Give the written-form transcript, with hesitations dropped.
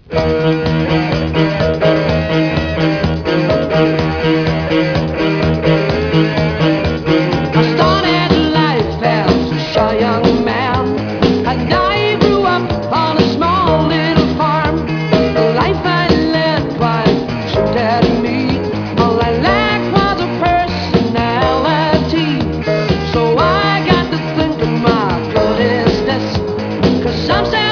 I started life as a shy young man, and I grew up on a small little farm. The life I led quite suited me. All I lacked was a personality. So I got to thinking, my God, is this? 'Cause some say